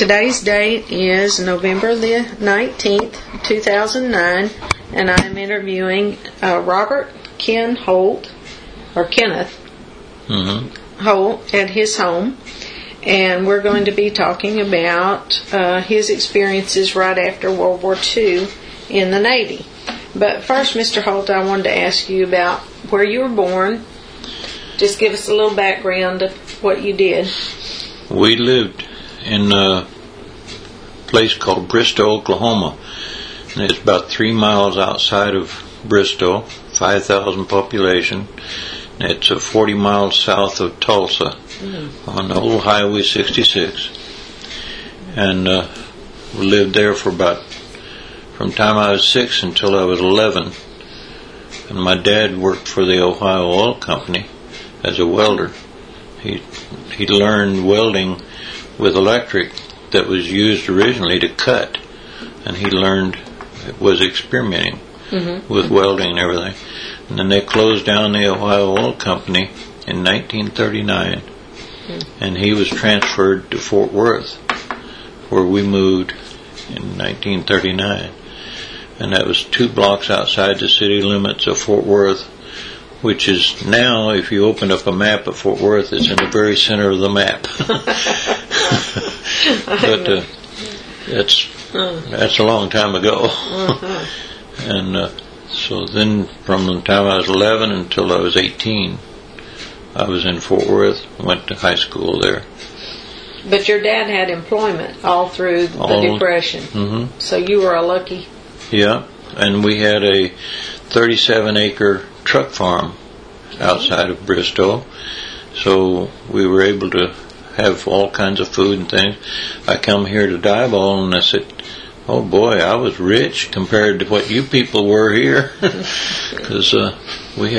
Today's date is November the 19th, 2009, and I'm interviewing Robert Ken Holt, or Kenneth Holt, at his home, and we're going to be talking about his experiences right after World War II in the Navy. But first, Mr. Holt, I wanted to ask you about where you were born. Just give us a little background of what you did. We lived in a place called Bristow, Oklahoma. And it's about 3 miles outside of Bristow, 5,000 population. And it's 40 miles south of Tulsa on the old Highway 66. And we lived there for from the time I was 6 until I was 11. And my dad worked for the Ohio Oil Company as a welder. He learned welding with electric that was used originally to cut, and he was experimenting with welding and everything. And then they closed down the Ohio Oil Company in 1939, and he was transferred to Fort Worth, where we moved in 1939. And that was 2 blocks outside the city limits of Fort Worth, which is now, if you open up a map of Fort Worth, it's in the very center of the map. But that's a long time ago. And so then from the time I was 11 until I was 18, I was in Fort Worth, went to high school there. But your dad had employment all through the Depression. So you were a lucky... Yeah, and we had a 37-acre truck farm outside of Bristow, so we were able to have all kinds of food and things. I come here to Diboll and I said, oh boy, I was rich compared to what you people were here, because we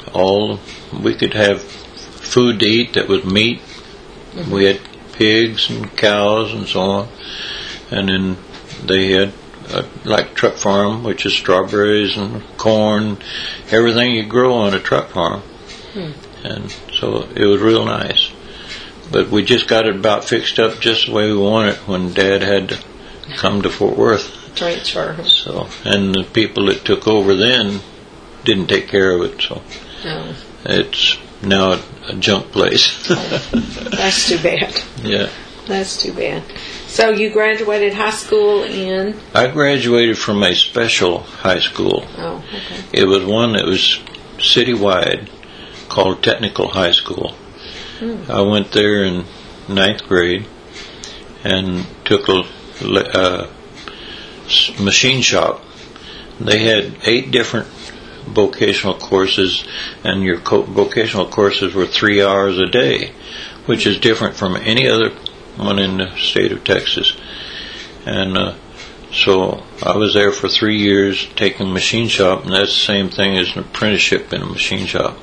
could have food to eat that was meat. We had pigs and cows and so on, and then they had like truck farm, which is strawberries and corn, everything you grow on a truck farm. And so it was real nice. But we just got it about fixed up just the way we want it when Dad had to come to Fort Worth. Transfer. So, and the people that took over then didn't take care of it, so it's now a junk place. That's too bad. Yeah. That's too bad. So you graduated high school in? I graduated from a special high school. Oh, okay. It was one that was citywide, called Technical High School. I went there in 9th grade and took a machine shop. They had 8 different vocational courses, and your vocational courses were 3 hours a day, which is different from any other one in the state of Texas. And so I was there for 3 years taking machine shop, and that's the same thing as an apprenticeship in a machine shop.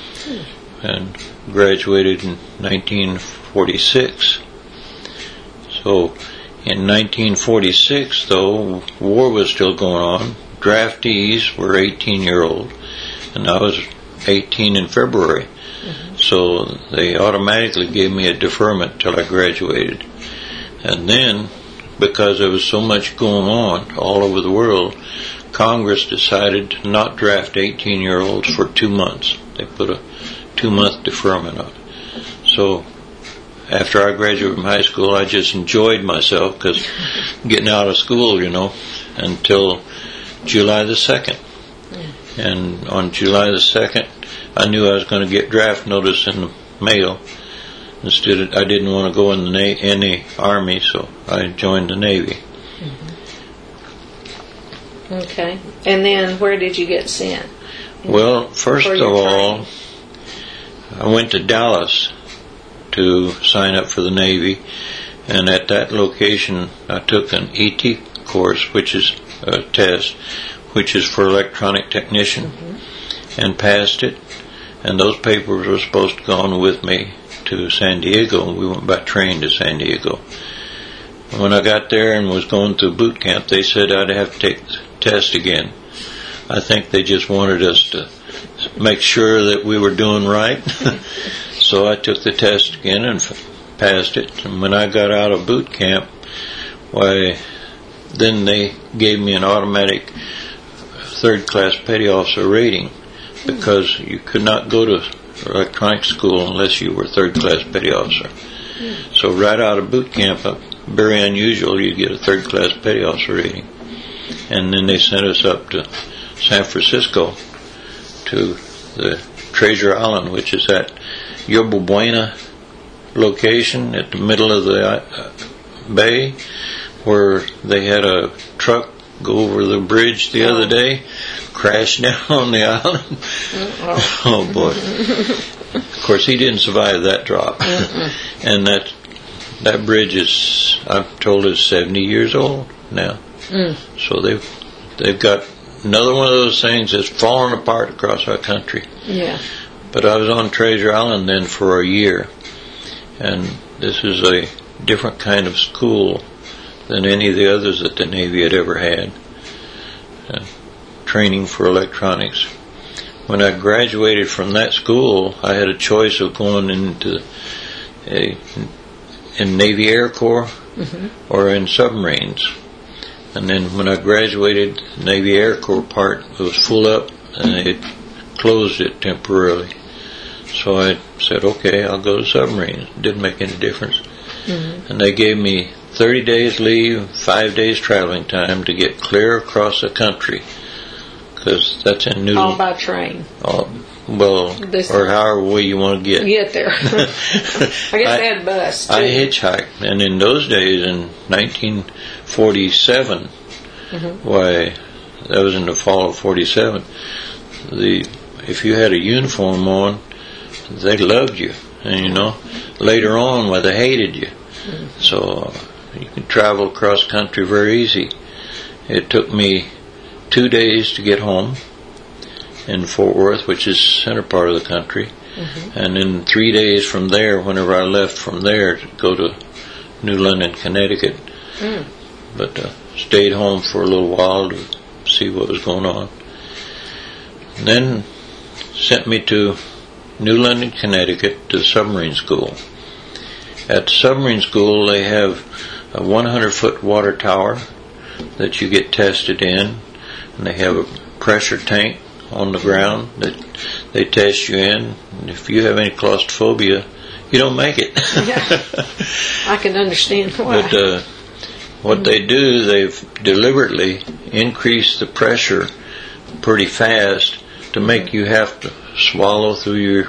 And graduated in 1946. So in 1946, though, war was still going on. Draftees were 18-year-old, and I was 18 in February. So they automatically gave me a deferment till I graduated. And then, because there was so much going on all over the world, Congress decided to not draft 18-year-olds for 2 months. They put a 2-month deferment on it. So after I graduated from high school, I just enjoyed myself, because getting out of school, until July the 2nd. And on July the 2nd, I knew I was going to get draft notice in the mail. Instead, I didn't want to go in the Army, so I joined the Navy. Okay. And then where did you get sent? Well, first of all, I went to Dallas to sign up for the Navy, and at that location I took an ET course, which is a test, which is for electronic technician, and passed it. And those papers were supposed to go on with me to San Diego. We went by train to San Diego. When I got there and was going through boot camp, they said I'd have to take the test again. I think they just wanted us to make sure that we were doing right. So I took the test again and passed it. And when I got out of boot camp, Why, then they gave me an automatic third-class petty officer rating, because you could not go to electronics school unless you were third-class petty officer. So right out of boot camp, very unusual, you get a third-class petty officer rating. And then they sent us up to San Francisco to the Treasure Island, which is at Yerba Buena location at the middle of the bay, where they had a truck go over the bridge the other day, crash down on the island. Oh boy. Of course, he didn't survive that drop. And that bridge is, I'm told, is 70 years old now. So they've got another one of those things that's falling apart across our country. Yeah. But I was on Treasure Island then for a year, and this is a different kind of school than any of the others that the Navy had ever had. Training for electronics. When I graduated from that school, I had a choice of going into in Navy Air Corps or in submarines. And then when I graduated, the Navy Air Corps part was full up, and they closed it temporarily. So I said, okay, I'll go to submarines. It didn't make any difference. And they gave me 30 days leave, 5 days traveling time to get clear across the country, because that's in New. All by train. Well, or however way you want to get there. I guess they had a bus too. I hitchhiked, and in those days, in 1947, why, that was in the fall of 47. If you had a uniform on, they loved you, and later on, well, they hated you. So you could travel cross country very easy. It took me 2 days to get home in Fort Worth, which is center part of the country, and then 3 days from there, whenever I left from there, to go to New London, Connecticut. But stayed home for a little while to see what was going on. And then sent me to New London, Connecticut, to the submarine school. At the submarine school, they have a 100-foot water tower that you get tested in, and they have a pressure tank on the ground that they test you in. And if you have any claustrophobia, you don't make it. Yeah, I can understand why. But what they do, they've deliberately increased the pressure pretty fast to make you have to swallow through your,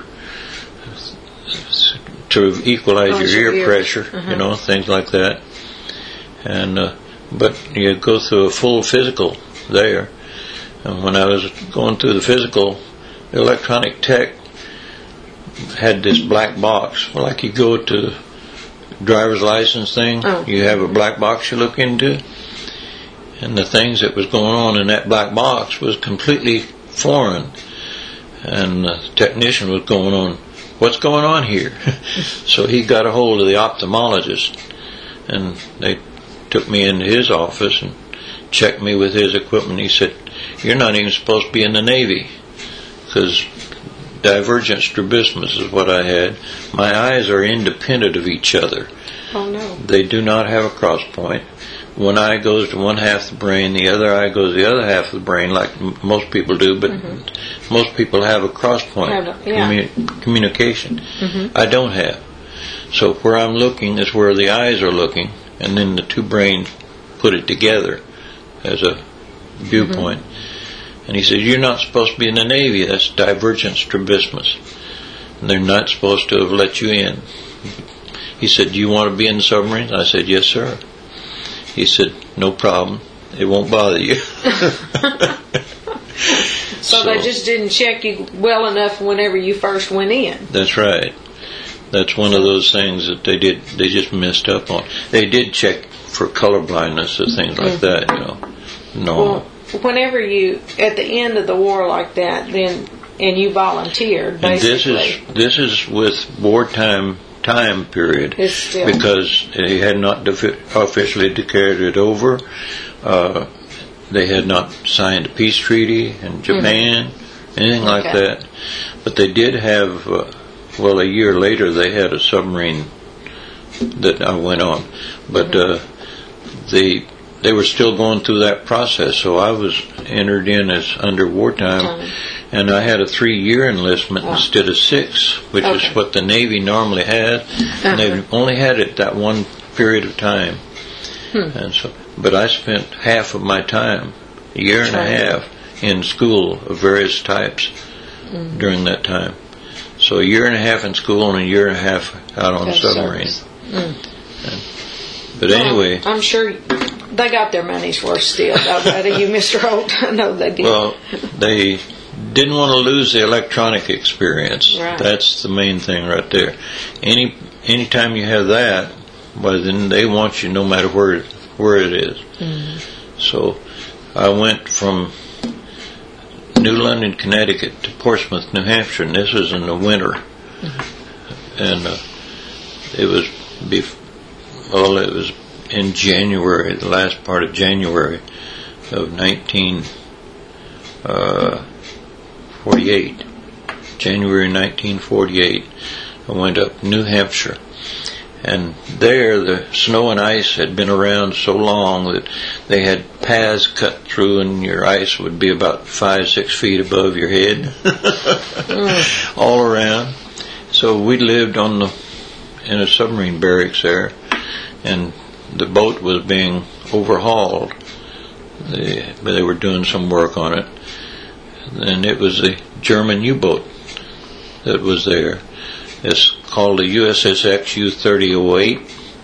to equalize your ear pressure, things like that. And but you go through a full physical there. And when I was going through the physical, the electronic tech had this black box. Well, like you go to driver's license thing, you have a black box you look into, and the things that was going on in that black box was completely foreign. And the technician was going on, what's going on here? So he got a hold of the ophthalmologist, and they took me into his office and checked me with his equipment. He said, you're not even supposed to be in the Navy, because divergent strabismus is what I had. My eyes are independent of each other. Oh no. They do not have a cross point. One eye goes to one half of the brain, the other eye goes to the other half of the brain, like most people do, but most people have a cross point communication. I don't have. So where I'm looking is where the eyes are looking, and then the two brains put it together as a viewpoint. And he said, you're not supposed to be in the Navy. That's divergent strabismus. And they're not supposed to have let you in. He said, do you want to be in the submarines? I said, yes, sir. He said, no problem. It won't bother you. So they just didn't check you well enough whenever you first went in. That's right. That's one of those things that they just messed up on. They did check for color blindness and things like that, No. Well, whenever you, at the end of the war like that, then, and you volunteered, basically. And this is with wartime time period, because they had not officially declared it over. They had not signed a peace treaty in Japan, anything like that. But they did have, a year later they had a submarine that I went on. But they were still going through that process. So I was entered in as under wartime, and I had a 3-year enlistment instead of 6, which is what the Navy normally had. And they only had it that one period of time. And so, but I spent half of my time, a year and a half, in school of various types during that time. So a year and a half in school and a year and a half out on a submarine. But anyway, I'm sure they got their money's worth still. Out of you, Mr. Holt. I know they did. Well, they didn't want to lose the electronic experience. Right. That's the main thing right there. Anytime you have that, well, then they want you no matter where it is. So I went from New London, Connecticut to Portsmouth, New Hampshire, and this was in the winter. And it was in January, the last part of January of 1948. January 1948, I went up New Hampshire. And there, the snow and ice had been around so long that they had paths cut through, and your ice would be about 5-6 feet above your head, all around. So we lived in a submarine barracks there, and the boat was being overhauled. They were doing some work on it, and it was the German U-boat that was there. It's called the USSX U-3008.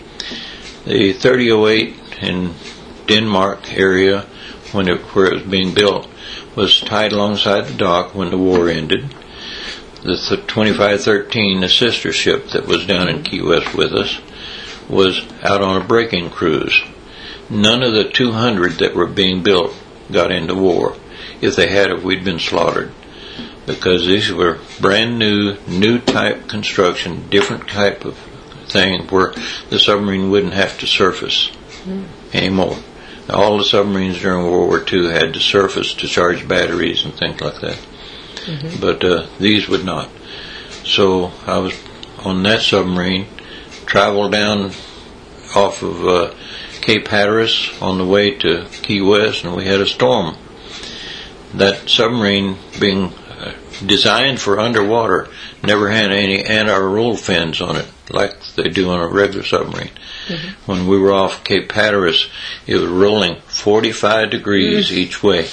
The 3008 in Denmark area, where it was being built, was tied alongside the dock when the war ended. The 2513, the sister ship that was down in Key West with us, was out on a breaking cruise. None of the 200 that were being built got into war. If they had, we'd been slaughtered. Because these were brand new type construction, different type of thing where the submarine wouldn't have to surface anymore. All the submarines during World War II had to surface to charge batteries and things like that. But these would not. So I was on that submarine, traveled down off of Cape Hatteras on the way to Key West, and we had a storm. That submarine, being designed for underwater, never had any anti-roll fins on it like they do on a regular submarine. When we were off Cape Hatteras, it was rolling 45 degrees each way.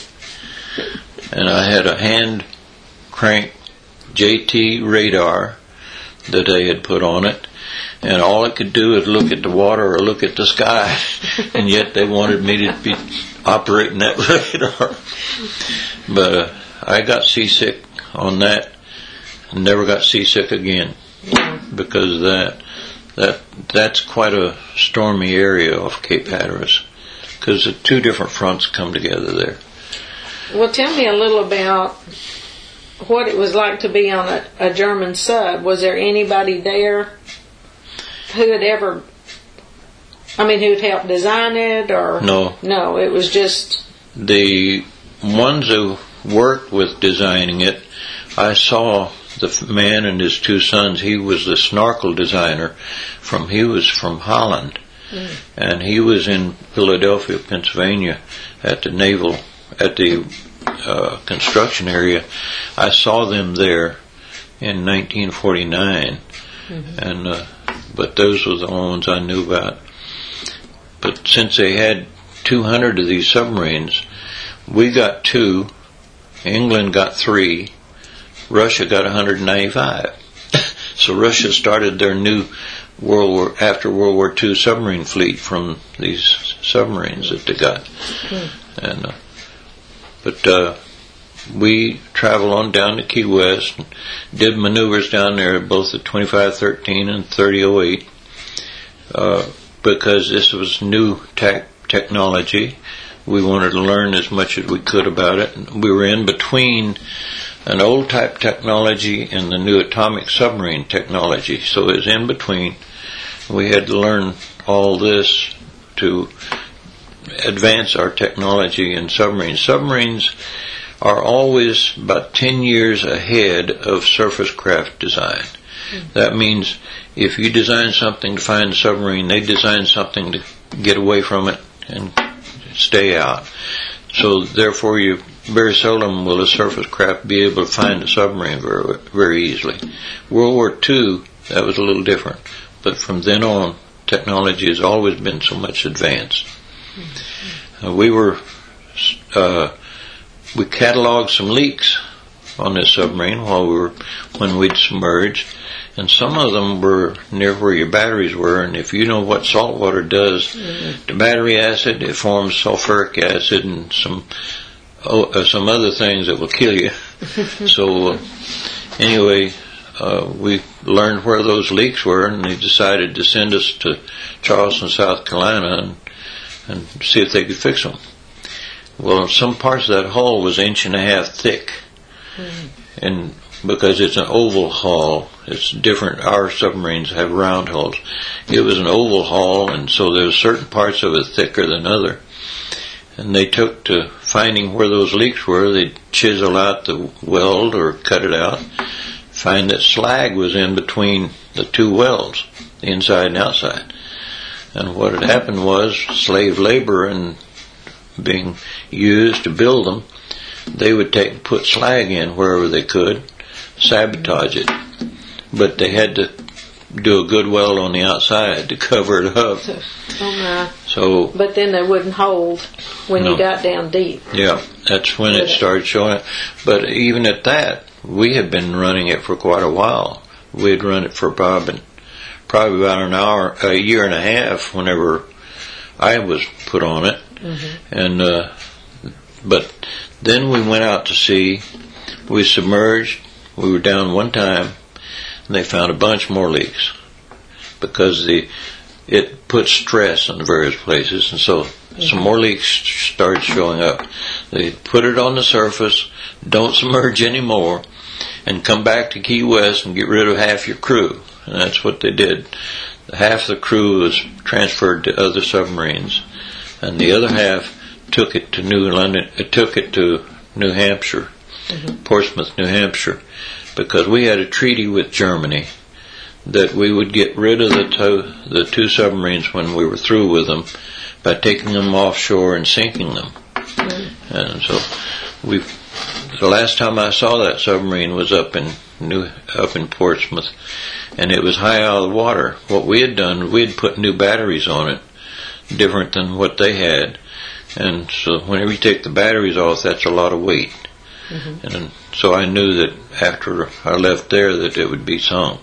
And I had a hand crank JT radar that they had put on it, and all it could do is look at the water or look at the sky, and yet they wanted me to be operating that radar. But I got seasick on that, and never got seasick again because of that's quite a stormy area off Cape Hatteras, because the two different fronts come together there. Well, tell me a little about what it was like to be on a German sub. Was there anybody there who had who'd helped design it, or no, it was just the ones who worked with designing it. I saw the man and his 2 sons. He was the snorkel designer. He was from Holland, and he was in Philadelphia, Pennsylvania, at the construction area. I saw them there in 1949, and but those were the only ones I knew about. But since they had 200 of these submarines, we got 2. England got 3. Russia got 195. So Russia started their new after World War II submarine fleet from these submarines that they got. And but we traveled on down to Key West and did maneuvers down there, both the 2513 and 3008, because this was new technology. We wanted to learn as much as we could about it. We were in between an old type technology and the new atomic submarine technology, so it was in between. We had to learn all this to advance our technology in submarines. Submarines are always about 10 years ahead of surface craft design. That means if you design something to find a submarine, they design something to get away from it and stay out. So therefore, you very seldom will a surface craft be able to find a submarine very, very easily. World War II, that was a little different, but from then on, technology has always been so much advanced. We cataloged some leaks on this submarine when we'd submerged, and some of them were near where your batteries were. And if you know what salt water does to battery acid, it forms sulfuric acid and some other things that will kill you. So anyway, we learned where those leaks were, and they decided to send us to Charleston, South Carolina, and see if they could fix them. Well, some parts of that hull was 1.5 inches thick, and because it's an oval hull, it's different. Our submarines have round hulls. It was an oval hull, and so there were certain parts of it thicker than other. And they took to finding where those leaks were. They'd chisel out the weld or cut it out, find that slag was in between the two welds, the inside and outside. And what had happened was slave labor and being used to build them, they would put slag in wherever they could, sabotage it. But they had to do a good weld on the outside to cover it up. So, but then they wouldn't hold when you got down deep. Yeah, that's when it started showing up. But even at that, we had been running it for quite a while. We had run it for probably about a year and a half whenever I was put on it. And but then we went out to sea. We submerged. We were down one time, and they found a bunch more leaks because it put stress on various places, and so some more leaks started showing up. They put it on the surface, don't submerge anymore, and come back to Key West and get rid of half your crew. And that's what they did. Half the crew was transferred to other submarines, and the other half took it to New Hampshire, Portsmouth, New Hampshire, because we had a treaty with Germany that we would get rid of the two submarines when we were through with them by taking them offshore and sinking them. And so the last time I saw that submarine was up in Portsmouth, and it was high out of the water. What we had done, we had put new batteries on it, different than what they had. And so whenever you take the batteries off, that's a lot of weight. And so I knew that after I left there that it would be sunk.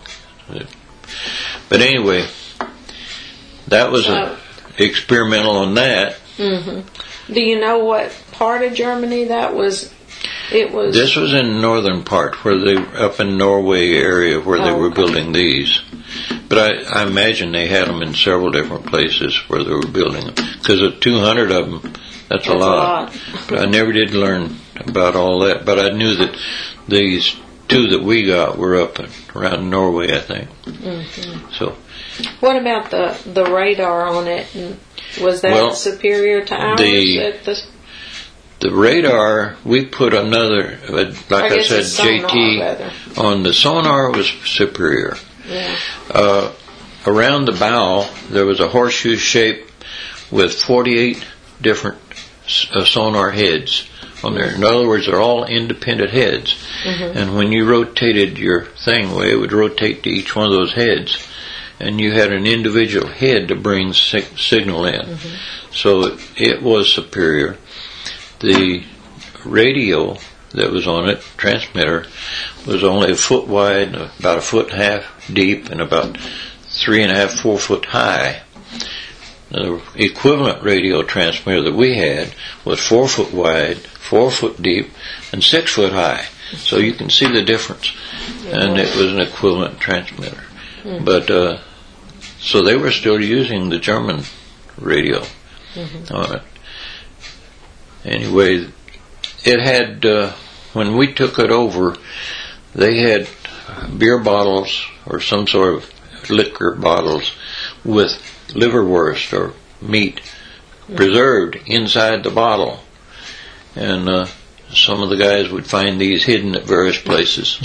But anyway, that was experimental on that. Do you know what part of Germany that was? This was in the northern part, up in Norway area where they were building these. But I imagine they had them in several different places where they were building them. Because of 200 of them, that's a lot. But I never did learn about all that. But I knew that these two that we got were up around Norway, I think. So, what about the radar on it? Was that superior to ours? The radar, we put another, like I said, JT on the sonar was superior. Around the bow, there was a horseshoe shape with 48 different sonar heads on there. In other words, they're all independent heads. And when you rotated your thing, it would rotate to each one of those heads. And you had an individual head to bring signal in. So it was superior. The radio that was on it, transmitter, was only a foot wide, about 1.5 foot deep, and about 3.5, 4 foot high. The equivalent radio transmitter that we had was 4 foot wide, 4 foot deep, and 6 foot high. So you can see the difference. And it was an equivalent transmitter. But so they were still using the German radio on it. Anyway, it had, when we took it over, they had beer bottles or some sort of liquor bottles with liverwurst or meat preserved inside the bottle. And some of the guys would find these hidden at various places.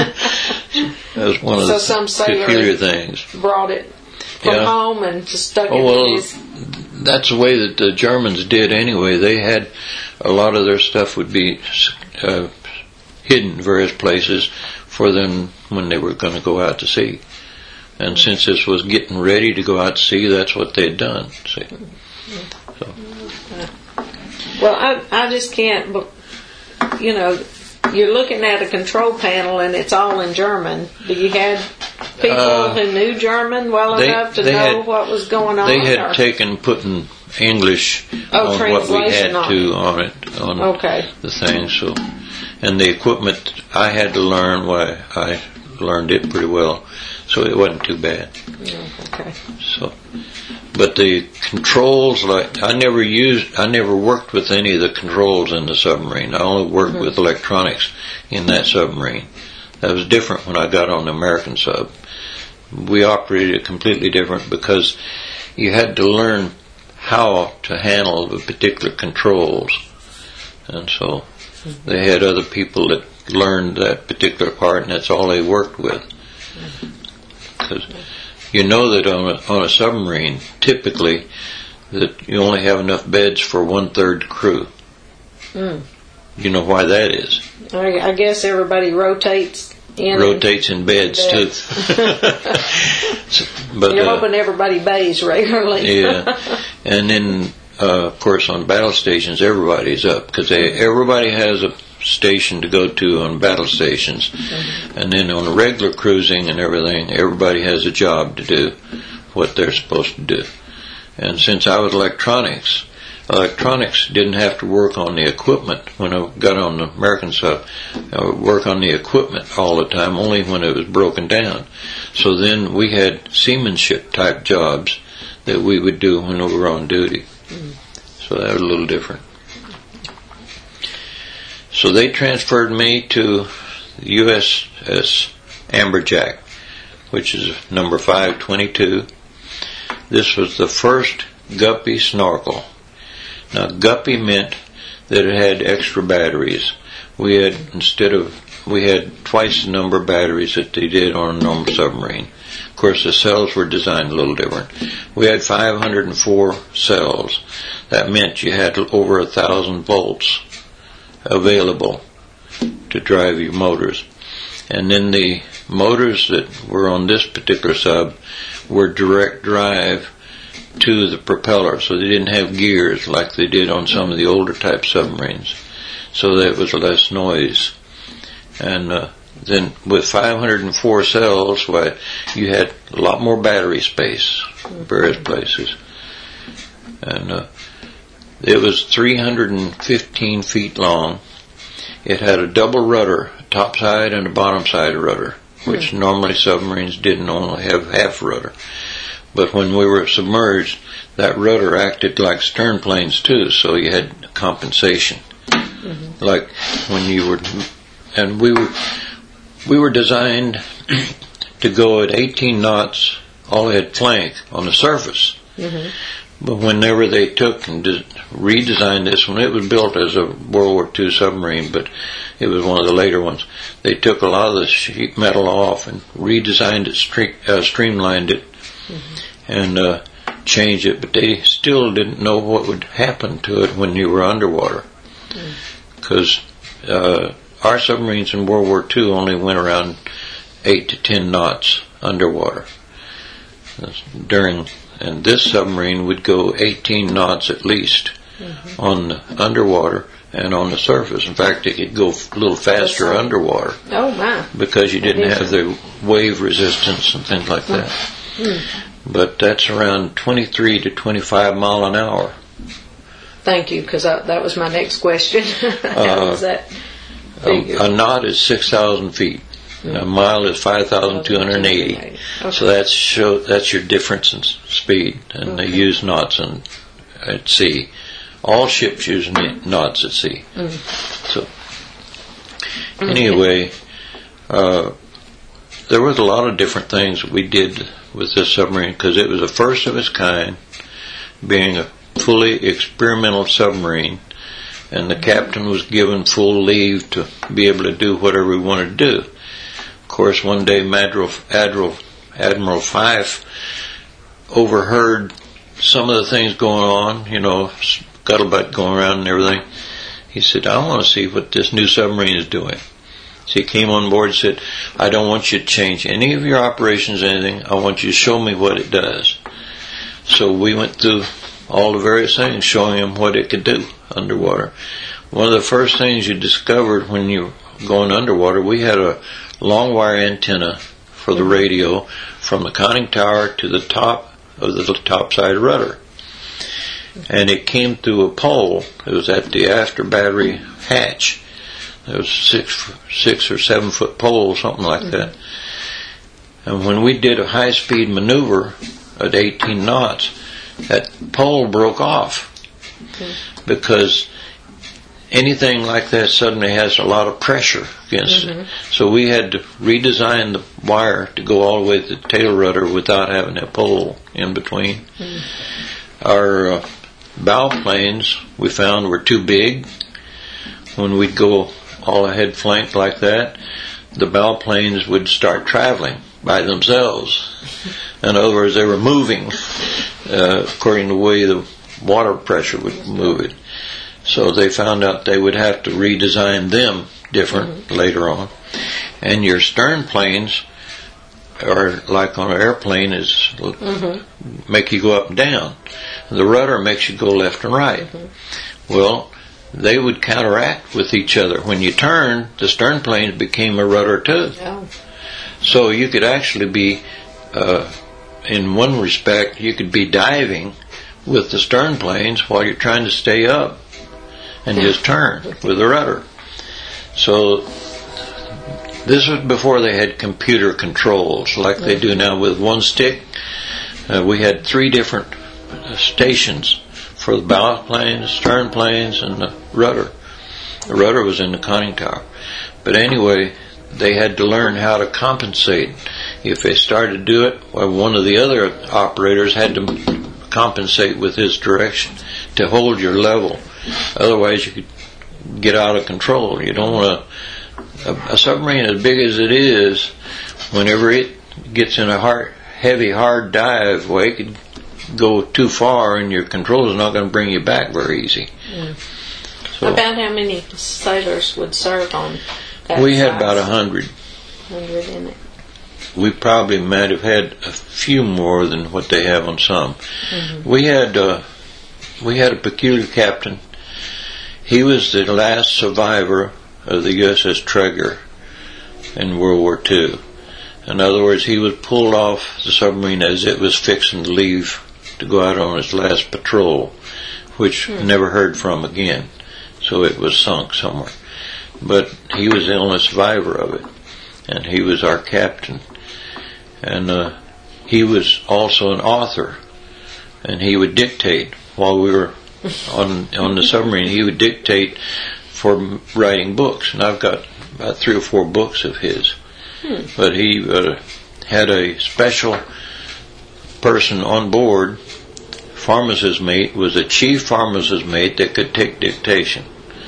That was one of the peculiar things. Brought it from home and just stuck it in his... that's the way that the Germans did anyway. They had a lot of their stuff would be hidden in various places for them when they were going to go out to sea. And since this was getting ready to go out to sea, that's what they'd done. See? So. Well, I just can't, you know, you're looking at a control panel and it's all in German. Do you have people who knew German well enough to know what was going on? They had putting English on what we had to on it, on the thing. So, and the equipment I had to learn. Why I learned it pretty well, so it wasn't too bad. Okay. So, but the controls, like I never worked with any of the controls in the submarine. I only worked with electronics in that submarine. That was different when I got on the American sub. We operated it completely different because you had to learn how to handle the particular controls, and so they had other people that learned that particular part, and that's all they worked with. Because you know that on a submarine, typically, that you only have enough beds for 1/3 crew. You know why that is? I guess everybody rotates in beds too. But you're hoping everybody bathes regularly. Yeah, and then of course on battle stations everybody's up because everybody has a station to go to on battle stations, and then on regular cruising and everything, everybody has a job to do what they're supposed to do. And since I was electronics didn't have to work on the equipment when I got on the American sub. I would work on the equipment all the time, only when it was broken down. So then we had seamanship type jobs that we would do when we were on duty. So that was a little different. So they transferred me to USS Amberjack, which is number 522. This was the first Guppy snorkel. Now, Guppy meant that it had extra batteries. We had twice the number of batteries that they did on a normal submarine. Of course, the cells were designed a little different. We had 504 cells. That meant you had over 1,000 volts available to drive your motors. And then the motors that were on this particular sub were direct drive to the propeller, so they didn't have gears like they did on some of the older type submarines, so that was less noise. And then with 504 cells, you had a lot more battery space in various places. And it was 315 feet long. It had a double rudder, a top side and a bottom side rudder, which normally submarines didn't only have half rudder. But when we were submerged, that rudder acted like stern planes too, so you had compensation. Like when you were, and we were designed to go at 18 knots, all ahead flank on the surface. But whenever they took and redesigned this one, it was built as a World War II submarine, but it was one of the later ones. They took a lot of the sheet metal off and redesigned it, streamlined it, and changed it, but they still didn't know what would happen to it when you were underwater. Because our submarines in World War II only went around 8 to 10 knots underwater. And this submarine would go 18 knots at least on the underwater and on the surface. In fact, it could go a little faster underwater. Oh my! Because you didn't have the wave resistance and things like that. But that's around 23 to 25 mile an hour. Thank you, because that was my next question. How was that figure? A knot is 6,000 feet. A mile is 5,280. Okay. So that's your difference in speed, and they use knots at sea. All ships use knots at sea. So anyway, there was a lot of different things we did with this submarine because it was the first of its kind, being a fully experimental submarine, and the captain was given full leave to be able to do whatever he wanted to do. Of course, one day Admiral Fife overheard some of the things going on, scuttlebutt going around and everything, he said, I want to see what this new submarine is doing. So he came on board and said, I don't want you to change any of your operations, anything. I want you to show me what it does. So we went through all the various things, showing him what it could do underwater. One of the first things you discovered when you were going underwater, we had a long wire antenna for the radio from the conning tower to the top of the topside rudder. And it came through a pole. It was at the after battery hatch. There was 6 or 7 foot pole, something like that. And when we did a high speed maneuver at 18 knots, that pole broke off because anything like that suddenly has a lot of pressure against it. So we had to redesign the wire to go all the way to the tail rudder without having that pole in between. Our bow planes we found were too big. When we'd go all ahead flank like that, the bow planes would start traveling by themselves. In other words, they were moving according to the way the water pressure would move it. So they found out they would have to redesign them different later on. And your stern planes are like on an airplane, is make you go up and down. The rudder makes you go left and right. Well, they would counteract with each other. When you turned, the stern planes became a rudder too. So you could actually be, in one respect, you could be diving with the stern planes while you're trying to stay up and just turn with the rudder. So this was before they had computer controls like they do now with one stick. We had 3 different stations for the bow planes, stern planes, and the rudder. The rudder was in the conning tower. But anyway, they had to learn how to compensate. If they started to do it, well, one of the other operators had to compensate with his direction to hold your level. Otherwise, you could get out of control. You don't want a submarine as big as it is, whenever it gets in a heavy, hard dive, well, it could go too far and your control is not going to bring you back very easy. So, about how many sailors would serve on that we had size? about 100. 100 in it. We probably might have had a few more than what they have on some. We had a peculiar captain. He was the last survivor of the USS Treger in World War II. In other words, he was pulled off the submarine as it was fixing to leave to go out on its last patrol, which never heard from again. So it was sunk somewhere. But he was the only survivor of it, and he was our captain. And he was also an author, and he would dictate while we were on the submarine. He would dictate for writing books, and I've got about 3 or 4 books of his. But he had a special person on board. Pharmacist mate was a chief pharmacist mate that could take dictation,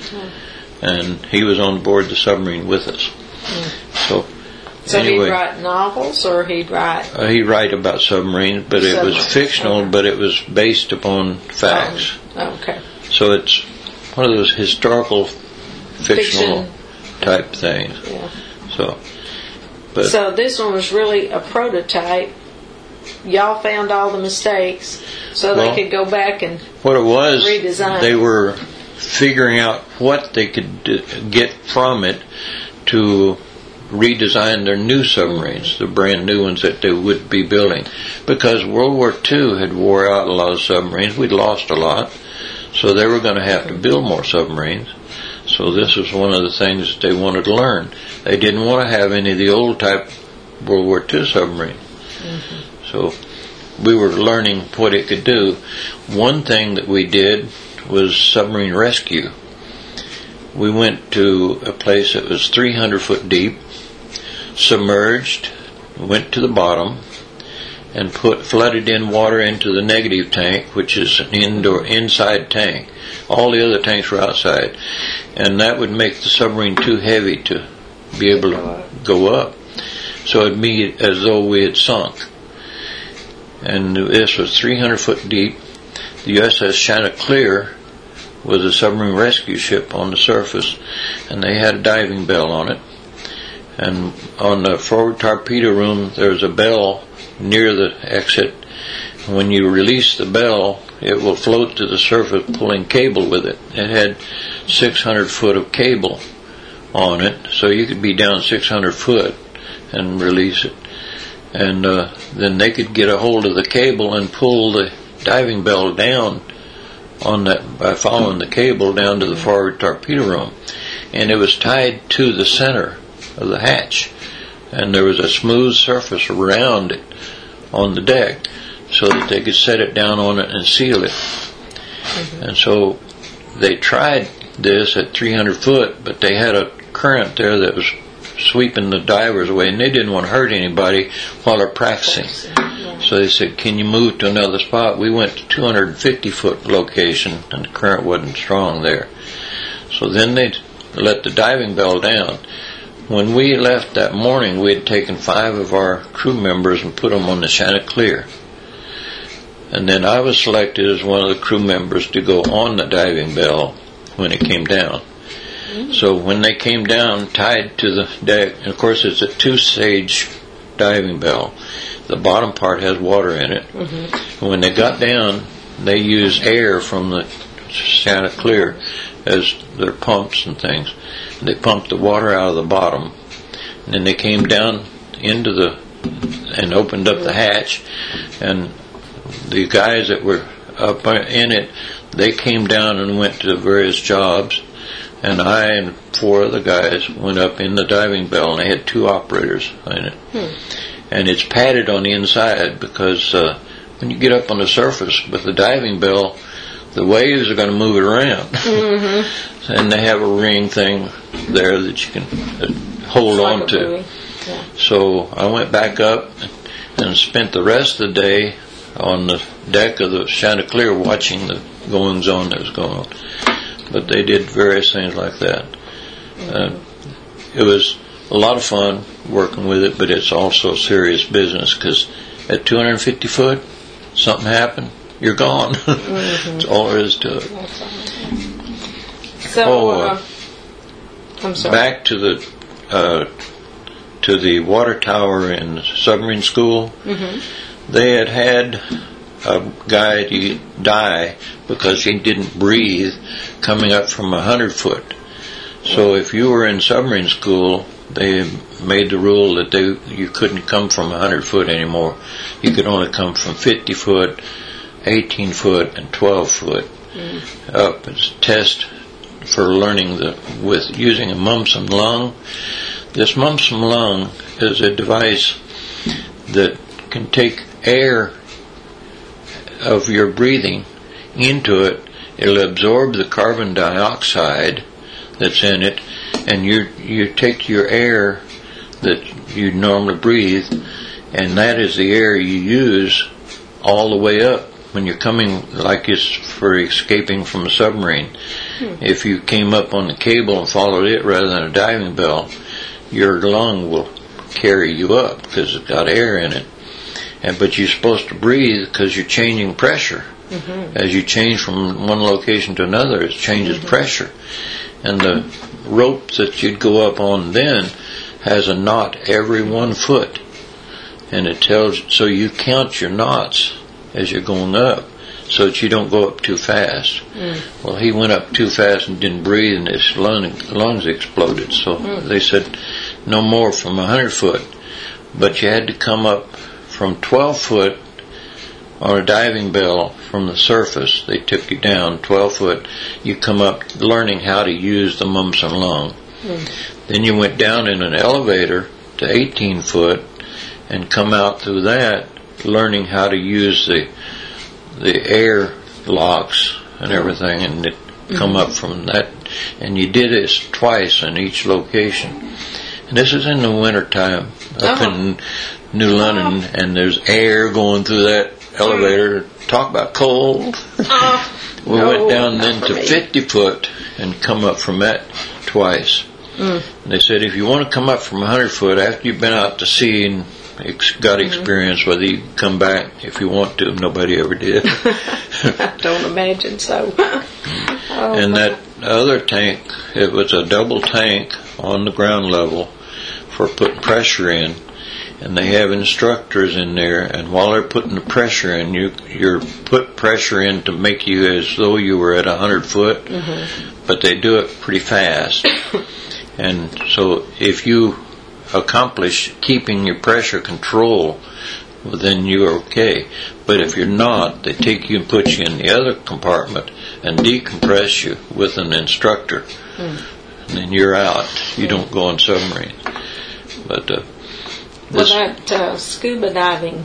and he was on board the submarine with us. So anyway, he'd write novels, or he'd write? He'd write about submarines, but it was fictional, but it was based upon facts. Okay. So it's one of those historical, fictional type things. Yeah. So this one was really a prototype. Y'all found all the mistakes, so they could go back and what it was, redesign. They were figuring out what they could get from it to redesign their new submarines, the brand new ones that they would be building. Because World War II had wore out a lot of submarines. We'd lost a lot. So they were going to have to build more submarines. So this was one of the things that they wanted to learn. They didn't want to have any of the old type World War II submarines. So we were learning what it could do. One thing that we did was submarine rescue. We went to a place that was 300 foot deep, submerged, went to the bottom, and flooded in water into the negative tank, which is an inside tank. All the other tanks were outside, and that would make the submarine too heavy to be able to go up. So it'd be as though we had sunk. and this was 300 foot deep. The USS Chanticleer was a submarine rescue ship on the surface, and they had a diving bell on it. And on the forward torpedo room, there was a bell near the exit. When you release the bell, it will float to the surface, pulling cable with it. It had 600 foot of cable on it, so you could be down 600 foot and release it. And then they could get a hold of the cable and pull the diving bell down on that by following the cable down to the forward torpedo room. And it was tied to the center of the hatch, and there was a smooth surface around it on the deck so that they could set it down on it and seal it. And so they tried this at 300 foot, but they had a current there that was sweeping the divers away, and they didn't want to hurt anybody while they're practicing. So they said, can you move to another spot? We went to 250 foot location, and the current wasn't strong there. So then they let the diving bell down. When we left that morning, we had taken 5 of our crew members and put them on the Chanticleer. And then I was selected as one of the crew members to go on the diving bell when it came down. So when they came down, tied to the deck, and of course it's a 2-stage diving bell. The bottom part has water in it. And when they got down, they used air from the Chanticleer as their pumps and things. They pumped the water out of the bottom, and then they came down into and opened up the hatch, and the guys that were up in it, they came down and went to various jobs, and I and 4 other guys went up in the diving bell, and they had 2 operators in it. And it's padded on the inside because when you get up on the surface with the diving bell, the waves are going to move it around. And they have a ring thing there that you can hold on to. So I went back up and spent the rest of the day on the deck of the Chanticleer watching the goings on that was going on. But they did various things like that. It was a lot of fun working with it, but it's also serious business because at 250 foot, something happened, you're gone. That's all there is to it. So, I'm sorry. Back to the water tower in the submarine school. They had a guy die because he didn't breathe coming up from 100 foot. So if you were in submarine school, they made the rule that you couldn't come from 100 foot anymore. You could only come from 50 foot, 18 foot, and 12 foot up. It's a test for learning with using a Mumsum lung. This Mumsum lung is a device that can take air of your breathing into it. It'll absorb the carbon dioxide that's in it, and you take your air that you normally breathe, and that is the air you use all the way up when you're coming, like it's for escaping from a submarine. If you came up on the cable and followed it rather than a diving bell, your lung will carry you up because it's got air in it. But you're supposed to breathe because you're changing pressure. As you change from one location to another, it changes pressure. And the rope that you'd go up on then has a knot every 1 foot. And it tells, so you count your knots as you're going up so that you don't go up too fast. Well, he went up too fast and didn't breathe, and his lungs exploded. So they said no more from 100 foot. But you had to come up from 12 foot on a diving bell from the surface. They took you down 12 foot. You come up learning how to use the Mumsum lung. Then you went down in an elevator to 18 foot and come out through that learning how to use the air locks and everything, and come up from that. And you did this twice in each location. And this is in the winter time up in New London, and there's air going through that elevator. Talk about cold. We went down then to 50 foot and come up from that twice. And they said if you want to come up from 100 foot after you've been out to sea and got experience. Whether you come back if you want to, nobody ever did. I don't imagine so. And that other tank, it was a double tank on the ground level for putting pressure in, and they have instructors in there, and while they're putting the pressure in, you're put pressure in to make you as though you were at 100 foot, but they do it pretty fast. And so if you accomplish keeping your pressure control, well, then you're okay. But if you're not, they take you and put you in the other compartment and decompress you with an instructor. And then you're out. You don't go on submarine. But that scuba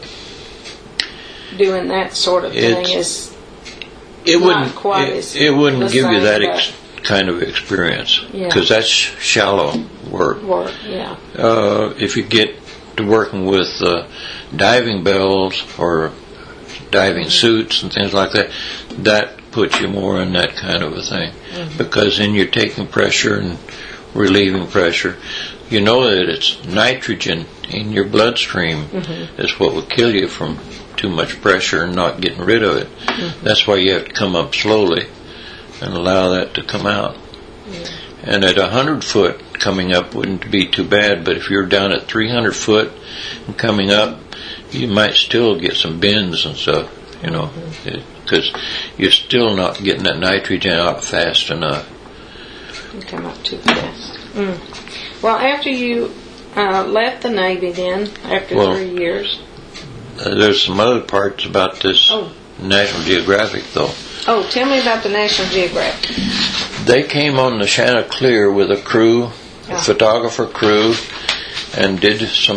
doing that sort of thing is not quite as it wouldn't give you that same, kind of experience, because that's shallow work. Yeah. If you get to working with diving bells or diving suits and things like that, that puts you more in that kind of a thing, because then you're taking pressure and relieving pressure. You know that it's nitrogen in your bloodstream is what would kill you from too much pressure and not getting rid of it. That's why you have to come up slowly and allow that to come out. And at 100 foot, coming up wouldn't be too bad, but if you're down at 300 foot and coming up, you might still get some bends and stuff, because you're still not getting that nitrogen out fast enough. You come up too fast. Well, after you left the Navy then, after 3 years. There's some other parts about this National Geographic, though. Oh, tell me about the National Geographic. They came on the Chanticleer with a crew, a photographer crew, and did some,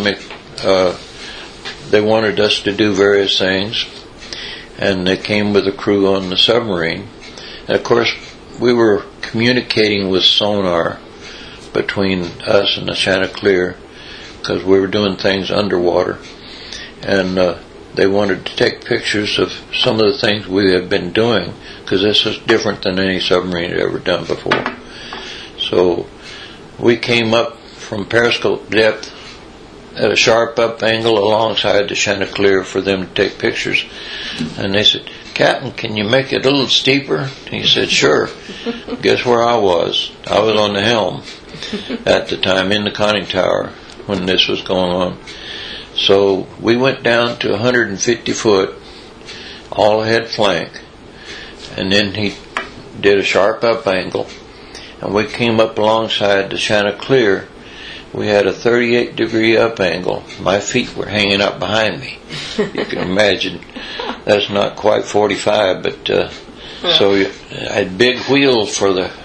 they wanted us to do various things, and they came with a crew on the submarine. And of course, we were communicating with sonar between us and the Chanticleer, because we were doing things underwater, and they wanted to take pictures of some of the things we had been doing, because this is different than any submarine had ever done before. So we came up from periscope depth at a sharp up angle alongside the Chanticleer for them to take pictures. And they said, "Captain, can you make it a little steeper?" He said, "Sure." Guess where I was? I was on the helm at the time in the conning tower when this was going on. So we went down to 150 foot, all ahead flank, and then he did a sharp up angle, and we came up alongside the Chanticleer. We had a 38-degree up angle. My feet were hanging up behind me. You can imagine that's not quite 45, but so I had big wheels for the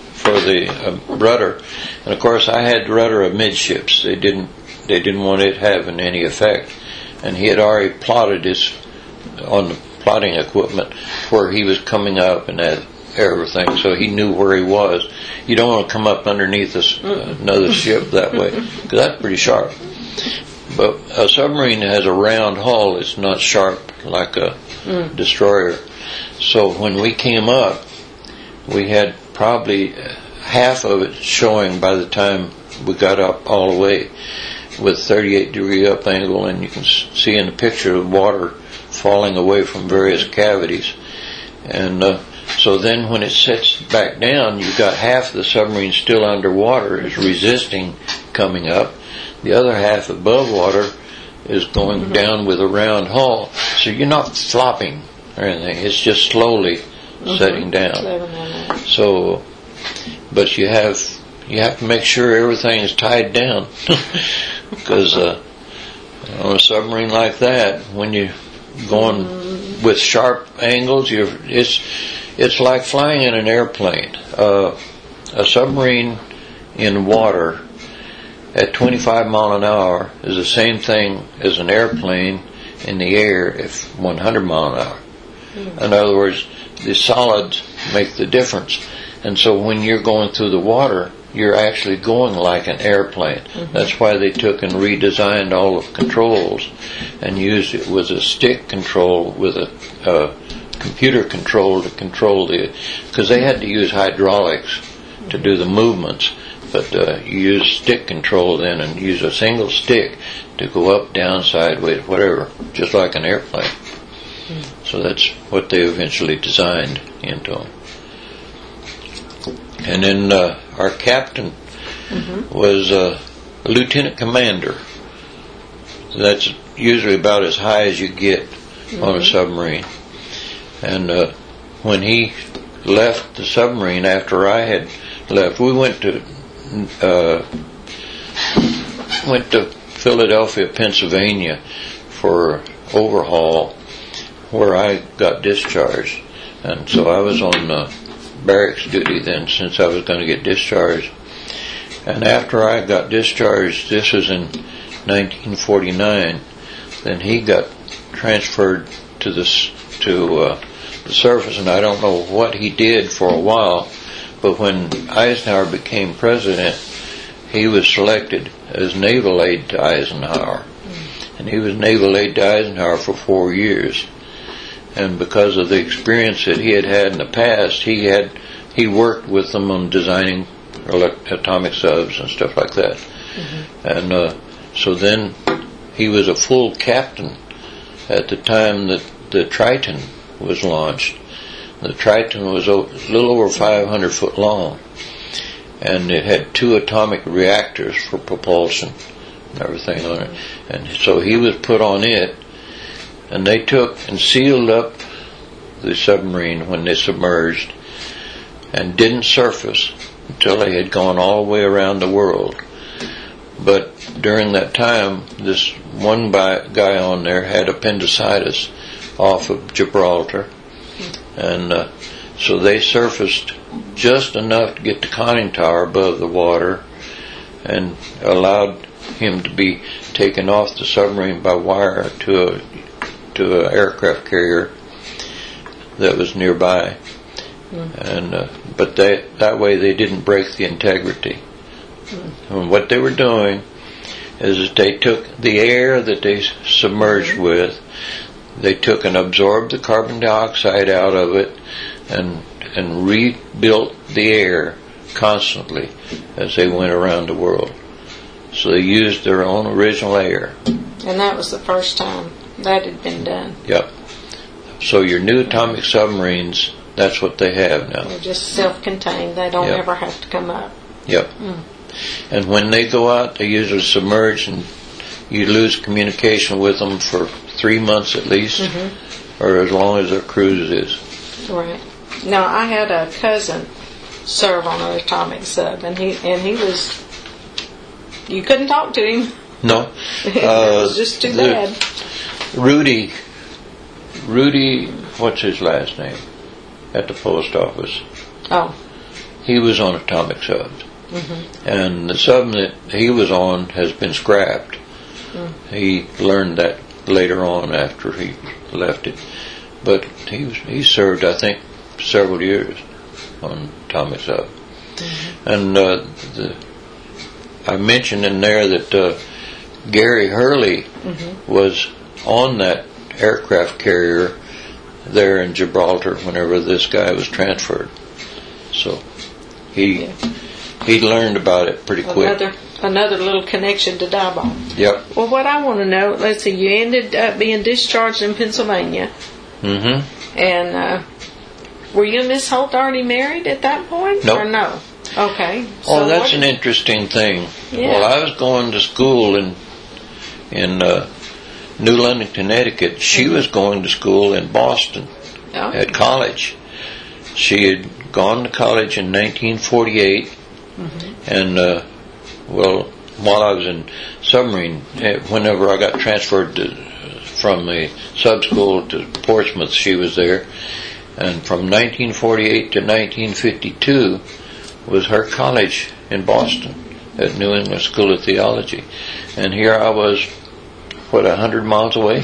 rudder, and of course I had the rudder amidships. They didn't want it having any effect, and he had already plotted his on the plotting equipment where he was coming up and that everything, so he knew where he was. You don't want to come up underneath another ship that way, because that's pretty sharp. But a submarine has a round hull. It's not sharp like a destroyer. So when we came up, we had probably half of it showing by the time we got up all the way with 38-degree up angle, and you can see in the picture the water falling away from various cavities. And so then when it sets back down, you've got half the submarine still underwater is resisting coming up. The other half above water is going down with a round hull. So you're not flopping or anything. It's just slowly setting down. So, but you have to make sure everything is tied down, because on a submarine like that, when you're going with sharp angles, it's like flying in an airplane. A submarine in water at 25 mile an hour is the same thing as an airplane in the air at 100 mile an hour. In other words, the solids make the difference. And so when you're going through the water, you're actually going like an airplane. That's why they took and redesigned all of controls and used it with a stick control, with a computer control to control because they had to use hydraulics to do the movements. But you use stick control then, and use a single stick to go up, down, sideways, whatever, just like an airplane. So that's what they eventually designed into them. And then our captain was a lieutenant commander. That's usually about as high as you get on a submarine. And when he left the submarine after I had left, we went to Philadelphia, Pennsylvania for overhaul, where I got discharged. And so I was on barracks duty then, since I was going to get discharged. And after I got discharged, this was in 1949, then he got transferred to the surface, and I don't know what he did for a while, but when Eisenhower became president, he was selected as naval aide to Eisenhower. And he was naval aide to Eisenhower for 4 years. And because of the experience that he had in the past, he worked with them on designing atomic subs and stuff like that. And so then he was a full captain at the time that the Triton was launched. The Triton was a little over 500 foot long, and it had 2 atomic reactors for propulsion and everything on it. And so he was put on it, and they took and sealed up the submarine when they submerged, and didn't surface until they had gone all the way around the world. But during that time, this one guy on there had appendicitis off of Gibraltar, and so they surfaced just enough to get the conning tower above the water, and allowed him to be taken off the submarine by wire to an aircraft carrier that was nearby. And but that way they didn't break the integrity. And what they were doing is that they took the air that they submerged with, they took and absorbed the carbon dioxide out of it, and rebuilt the air constantly as they went around the world. So they used their own original air. And that was the first time that had been done. Yep. So your new atomic submarines, that's what they have now. They're just self-contained. They don't ever have to come up. Yep. And when they go out, they usually submerge, and you lose communication with them for 3 months at least, or as long as their cruise is. Right. Now, I had a cousin serve on an atomic sub, and he was, you couldn't talk to him. No. It was just too bad. Rudy, what's his last name? At the post office. Oh. He was on atomic subs. And the sub that he was on has been scrapped. He learned that later on after he left it. But he served, I think, several years on atomic sub. And I mentioned in there that Gary Hurley was on that aircraft carrier there in Gibraltar whenever this guy was transferred. So he learned about it pretty quick. Another little connection to Diboll. Yep. Well, what I want to know, let's see, you ended up being discharged in Pennsylvania. And were you and Miss Holt already married at that point? Nope. Or no? Okay. So that's an interesting thing. Yeah. Well, I was going to school in New London, Connecticut. She was going to school in Boston at college. She had gone to college in 1948, and while I was in submarine, whenever I got transferred from the sub school to Portsmouth, she was there, and from 1948 to 1952 was her college in Boston at New England School of Theology, and here I was, 100 miles away.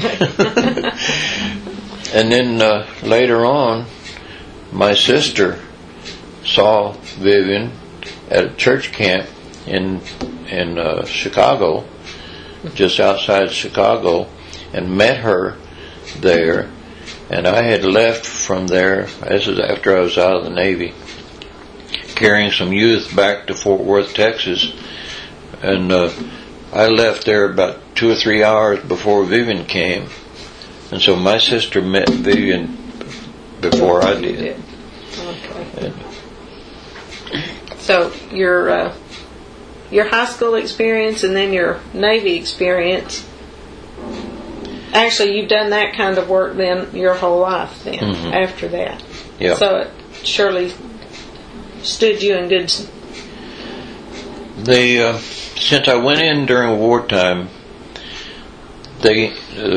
And then later on, my sister saw Vivian at a church camp in Chicago, just outside Chicago, and met her there. And I had left from there, this is after I was out of the Navy, carrying some youth back to Fort Worth, Texas, and I left there about 2 or 3 hours before Vivian came, and so my sister met Vivian before I did. Okay. So your high school experience and then your Navy experience. Actually, you've done that kind of work then your whole life then, after that. Yeah. So it surely stood you in good... Since I went in during wartime, the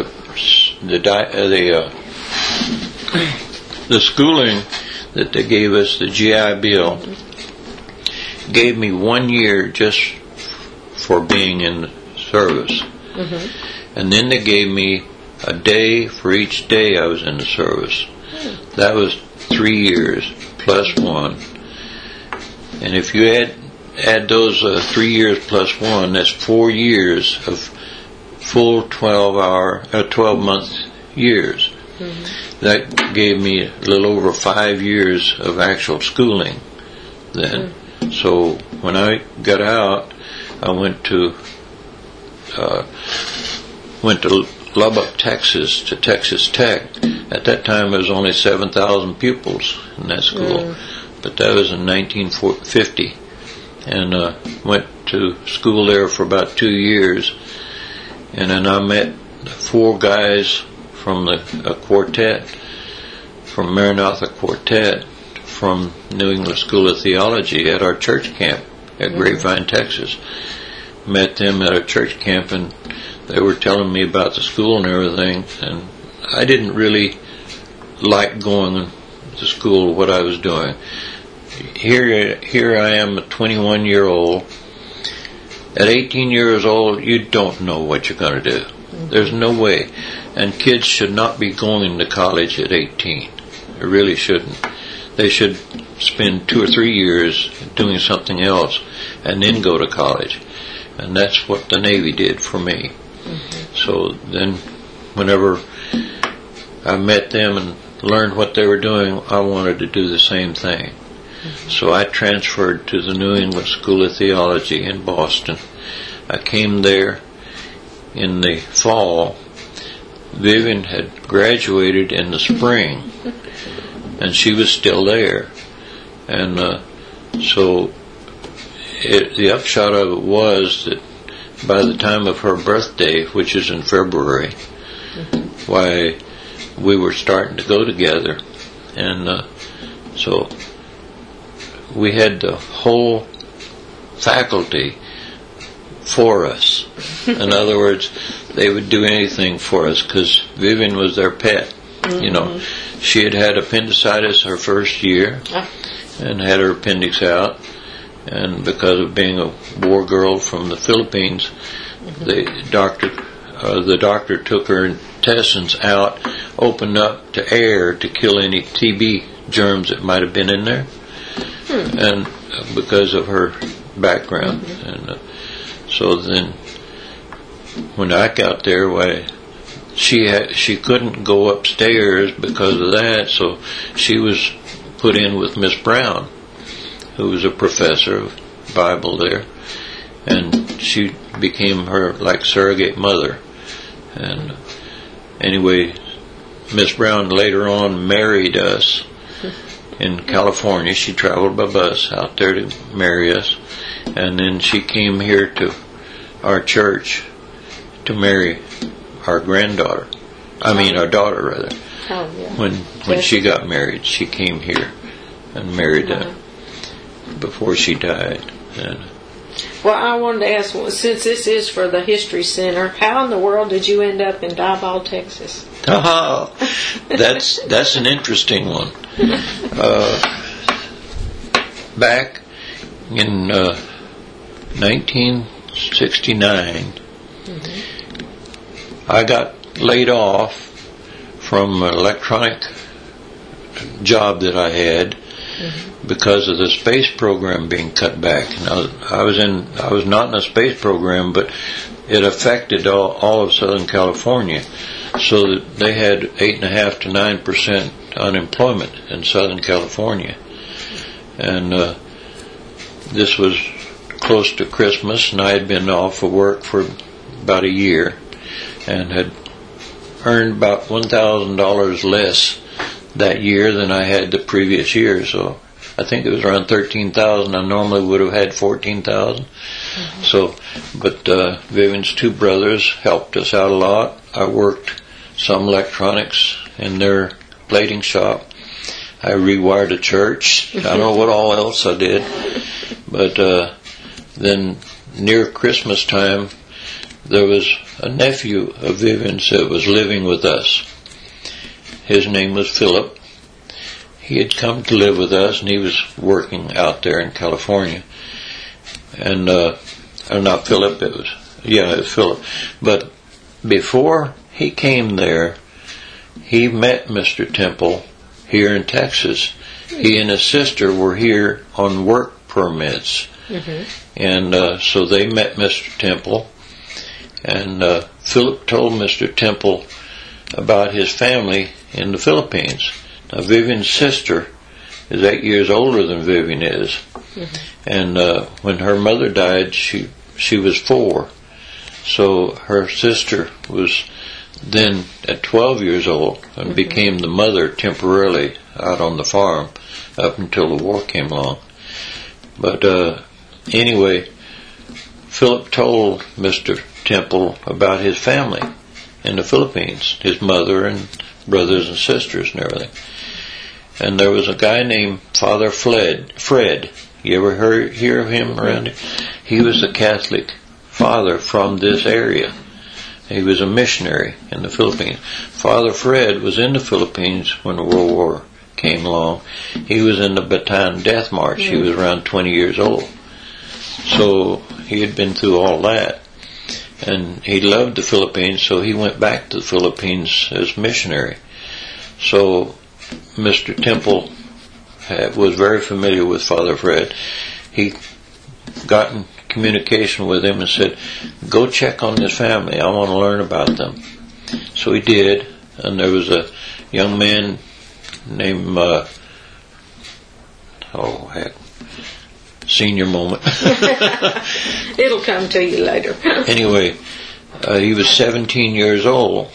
schooling that they gave us, the GI Bill, gave me 1 year just for being in the service. And then they gave me a day for each day I was in the service. That was 3 years plus 1. And if you add those 3 years plus 1, that's 4 years of full 12-month years. That gave me a little over 5 years of actual schooling then. So when I got out, I went to Lubbock, Texas, to Texas Tech. At that time, there was only 7,000 pupils in that school, but that was in 1950, and went to school there for about 2 years, and then I met 4 guys from the quartet, from Maranatha Quartet, from New England School of Theology at our church camp at Grapevine, Texas. Met them at a church camp, and they were telling me about the school and everything, and I didn't really like going to school, what I was doing. Here I am, a 21-year-old. At 18 years old, you don't know what you're going to do. There's no way. And kids should not be going to college at 18. They really shouldn't. They should spend 2 or 3 years doing something else and then go to college. And that's what the Navy did for me. So then whenever I met them and learned what they were doing, I wanted to do the same thing. So I transferred to the New England School of Theology in Boston. I came there in the fall. Vivian had graduated in the spring, and she was still there. And so the upshot of it was that by the time of her birthday, which is in February, why we were starting to go together. And so we had the whole faculty for us. In other words, they would do anything for us because Vivian was their pet. You know, she had appendicitis her first year and had her appendix out, and because of being a war girl from the Philippines, the doctor took her intestines out, opened up to air to kill any TB germs that might have been in there, and because of her background. And so then when I got there, she couldn't go upstairs because of that, so she was put in with Miss Brown, who was a professor of Bible there, and she became her like surrogate mother. And anyway, Miss Brown later on married us in California. She traveled by bus out there to marry us, and then she came here to our church to marry our granddaughter. I mean, our daughter rather. Oh, yeah. When she got married, she came here and married before she died. And well, I wanted to ask, since this is for the History Center, how in the world did you end up in Diboll, Texas? That's an interesting one. Back in 1969, I got laid off from an electronic job that I had because of the space program being cut back. Now, I was not in a space program, but it affected all of Southern California, so that they had 8.5 to 9% unemployment in Southern California. And this was close to Christmas, and I had been off of work for about a year and had earned about $1,000 less that year than I had the previous year. So I think it was around $13,000. I normally would have had $14,000. So, but Vivian's two brothers helped us out a lot. I worked some electronics in their plating shop. I rewired a church. I don't know what all else I did. But then near Christmas time, there was a nephew of Vivian's that was living with us. His name was Philip. He had come to live with us, and he was working out there in California. And, not Philip, it was Philip. But before he came there, he met Mr. Temple here in Texas. He and his sister were here on work permits. And so they met Mr. Temple. And Philip told Mr. Temple about his family in the Philippines. Now, Vivian's sister is 8 years older than Vivian is. And when her mother died, she was 4. So her sister was then at 12 years old and became the mother temporarily out on the farm up until the war came along. But anyway, Philip told Mr. Temple about his family in the Philippines, his mother and brothers and sisters and everything. And there was a guy named Father Fred. You ever hear of him around here? He was a Catholic father from this area. He was a missionary in the Philippines. Father Fred was in the Philippines when the World War came along. He was in the Bataan Death March. He was around 20 years old. So he had been through all that. And he loved the Philippines, so he went back to the Philippines as missionary. So Mr. Temple was very familiar with Father Fred. He got in communication with him and said, go check on this family. I want to learn about them. So he did, and there was a young man named, senior moment. It'll come to you later. Anyway, he was 17 years old.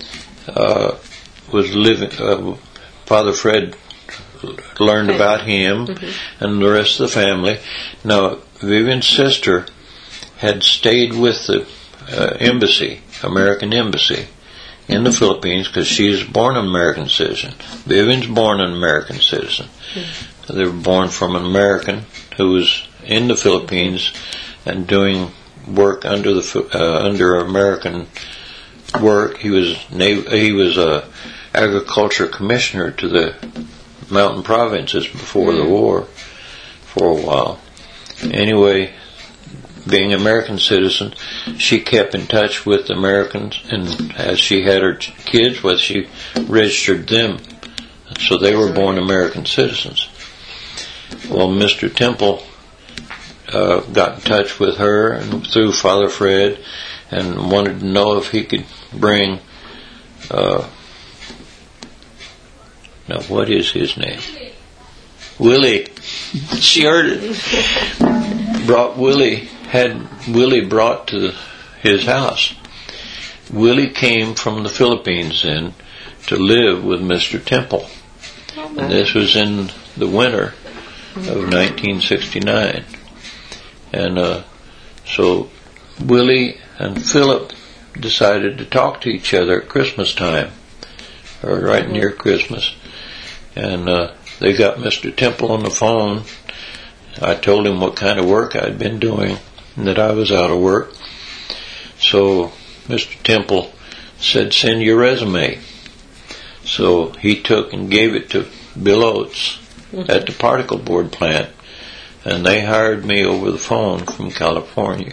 Was living. Father Fred learned about him and the rest of the family. Now, Vivian's sister had stayed with the embassy, American embassy, in the Philippines because she's born an American citizen. Vivian's born an American citizen. They were born from an American who was in the Philippines and doing work under American work. He was a agriculture commissioner to the mountain provinces before the war for a while. Anyway, being an American citizen, she kept in touch with Americans, and as she had her kids, she registered them, so they were born American citizens. Well, Mr. Temple got in touch with her and through Father Fred and wanted to know if he could bring now what is his name? Willie. She heard it. Had Willie brought to his house. Willie came from the Philippines then to live with Mr. Temple. And this was in the winter of 1969. And so Willie and Philip decided to talk to each other at Christmas time, or right near Christmas. And they got Mr. Temple on the phone. I told him what kind of work I'd been doing and that I was out of work. So Mr. Temple said, send your resume. So he took and gave it to Bill Oates at the particle board plant, and they hired me over the phone from California.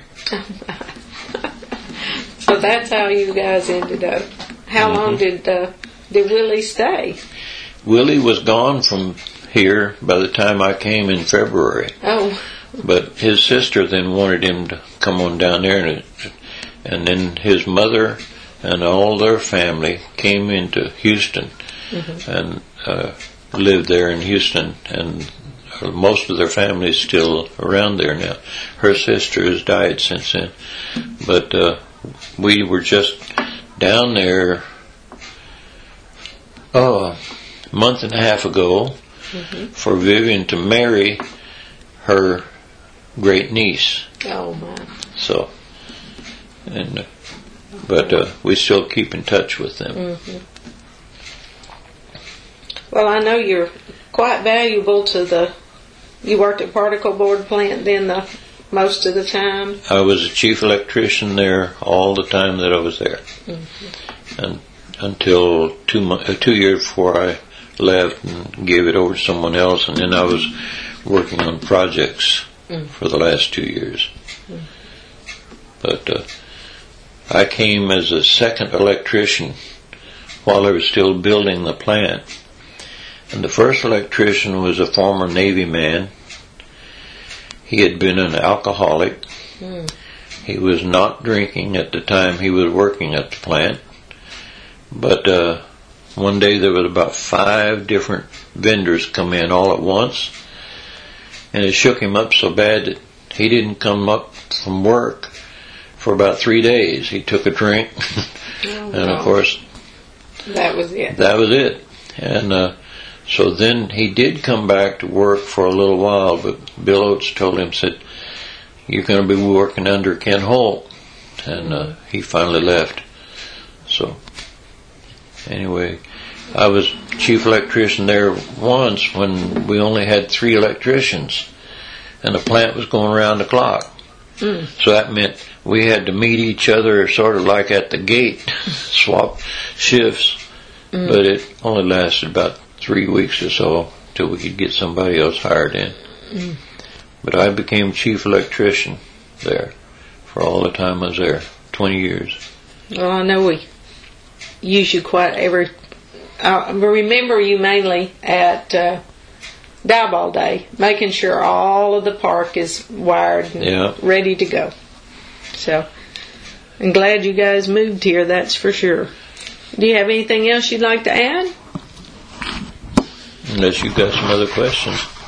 So that's how you guys ended up. How long did Willie stay? Willie was gone from here by the time I came in February. Oh. But his sister then wanted him to come on down there, and then his mother and all their family came into Houston and lived there in Houston, and most of their family is still around there now. Her sister has died since then. But we were just down there a month and a half ago for Vivian to marry her great niece. Oh my! So, but we still keep in touch with them. Mm-hmm. Well, I know you're quite valuable to the. You worked at Particle Board plant then most of the time. I was a chief electrician there all the time that I was there, and until 2 years before I left and gave it over to someone else, and then I was working on projects for the last 2 years. But I came as a second electrician while they were still building the plant. And the first electrician was a former Navy man. He had been an alcoholic. He was not drinking at the time he was working at the plant. But one day there was about 5 different vendors come in all at once. And it shook him up so bad that he didn't come up from work for about 3 days. He took a drink. And of course, that was it. That was it. And so then he did come back to work for a little while, but Bill Oates told him, said, "You're going to be working under Ken Holt." And he finally left. So anyway, I was chief electrician there once when we only had 3 electricians, and the plant was going around the clock. So that meant we had to meet each other sort of like at the gate, swap shifts. But it only lasted about 3 weeks or so till we could get somebody else hired in. But I became chief electrician there for all the time I was there, 20 years. Well, I know we use you quite every. I remember you mainly at Dieball Day, making sure all of the park is wired and ready to go. So, I'm glad you guys moved here, that's for sure. Do you have anything else you'd like to add? Unless you've got some other questions.